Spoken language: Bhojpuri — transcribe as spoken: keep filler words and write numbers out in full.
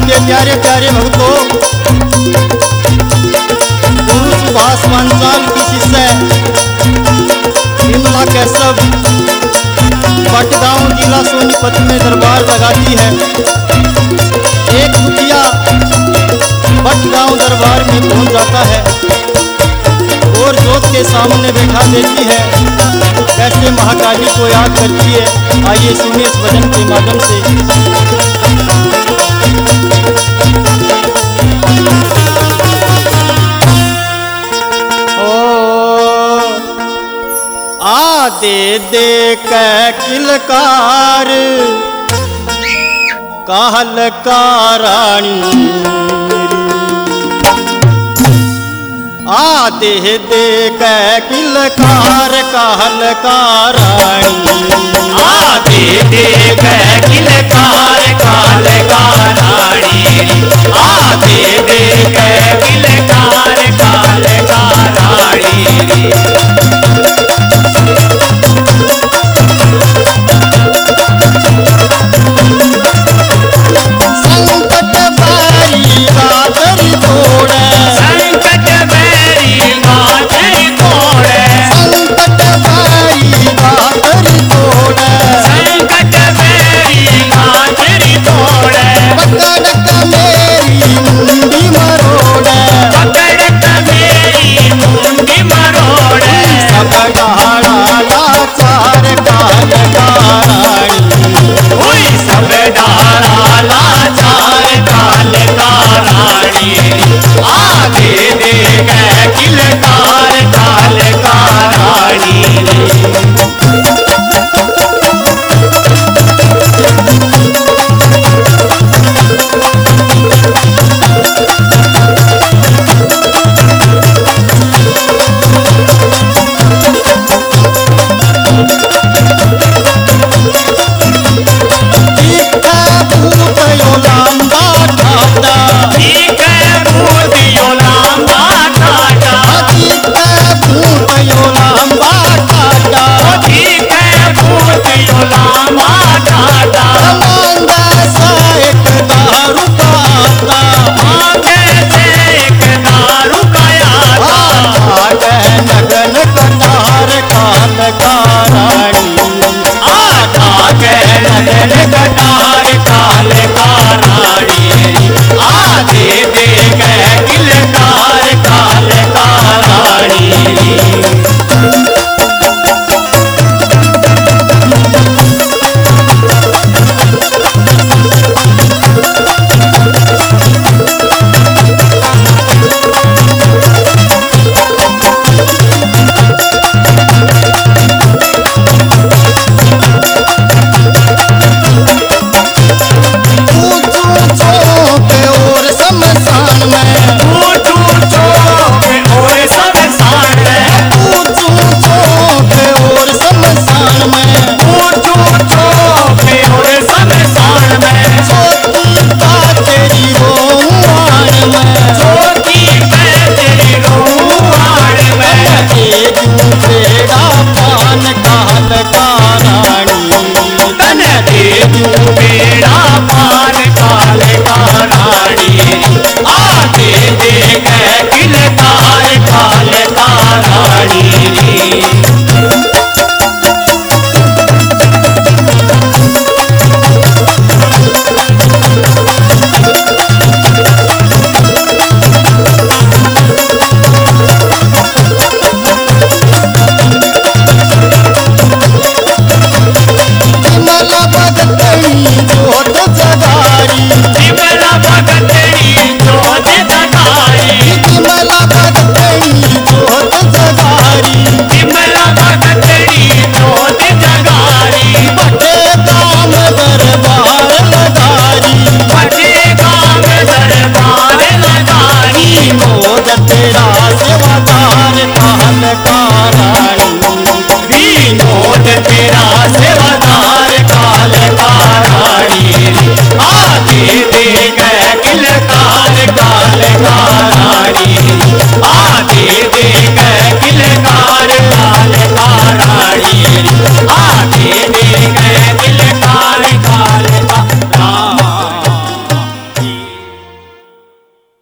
के प्यारे प्यारे भक्तों, गुरु सुभाष पांचाल की शिष्य विमला कैशव बटगांव जिला सोनीपत में दरबार लगाती है। एक मुखिया बटगांव दरबार में पहुंच जाता है और जोत के सामने बैठा देती है। कैसे महाकाली को याद करती है, आइए सुनिए इस भजन के माध्यम से। आ दे दे कै किलकार काहल का रानी, आ दे दे कै किलकार काहल का रानी, आ दे दे कै किलकार काहल का